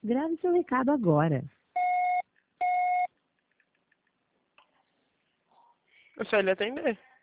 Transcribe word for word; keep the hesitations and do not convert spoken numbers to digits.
Grave seu recado agora. É só ele atender.